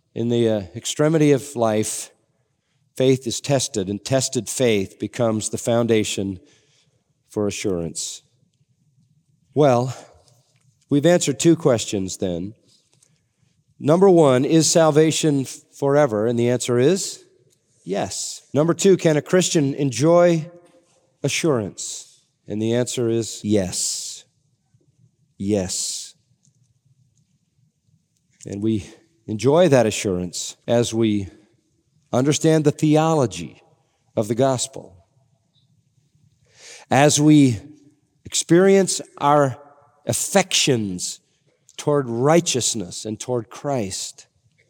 In the extremity of life, faith is tested, and tested faith becomes the foundation for assurance. Well, we've answered two questions then. Number one, is salvation forever? And the answer is yes. Number two, can a Christian enjoy assurance? And the answer is yes. Yes. And we enjoy that assurance as we understand the theology of the gospel, as we experience our affections toward righteousness and toward Christ,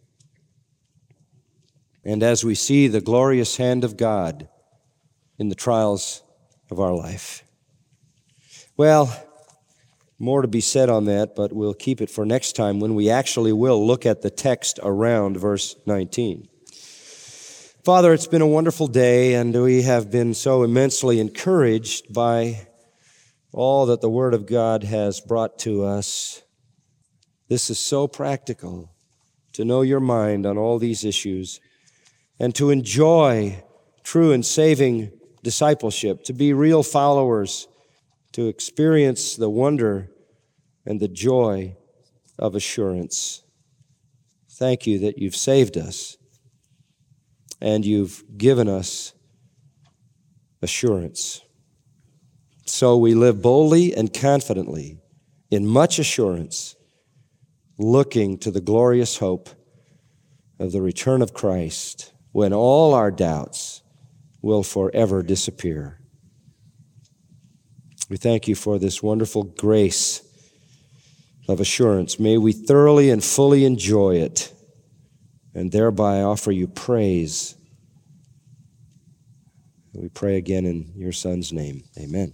and as we see the glorious hand of God in the trials of our life. Well, more to be said on that, but we'll keep it for next time when we actually will look at the text around verse 19. Father, it's been a wonderful day, and we have been so immensely encouraged by all that the Word of God has brought to us. This is so practical, to know your mind on all these issues, and to enjoy true and saving discipleship, to be real followers, to experience the wonder and the joy of assurance. Thank you that you've saved us and you've given us assurance. So we live boldly and confidently in much assurance, looking to the glorious hope of the return of Christ, when all our doubts will forever disappear. We thank you for this wonderful grace of assurance. May we thoroughly and fully enjoy it, and thereby offer you praise. We pray again in your Son's name. Amen.